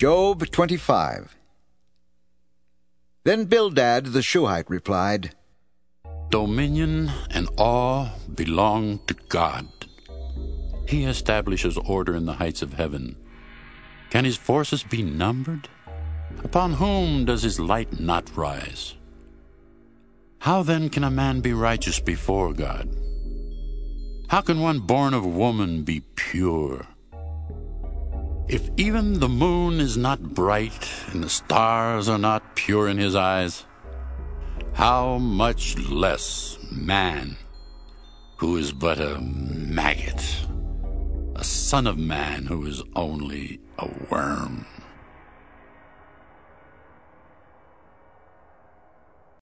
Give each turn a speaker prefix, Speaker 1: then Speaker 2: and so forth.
Speaker 1: Job 25. Then Bildad the Shuhite replied,
Speaker 2: Dominion and awe belong to God. He establishes order in the heights of heaven. Can his forces be numbered? Upon whom does his light not rise? How then can a man be righteous before God? How can one born of woman be pure? If even the moon is not bright and the stars are not pure in his eyes, how much less man, who is but a maggot, a son of man who is only a worm.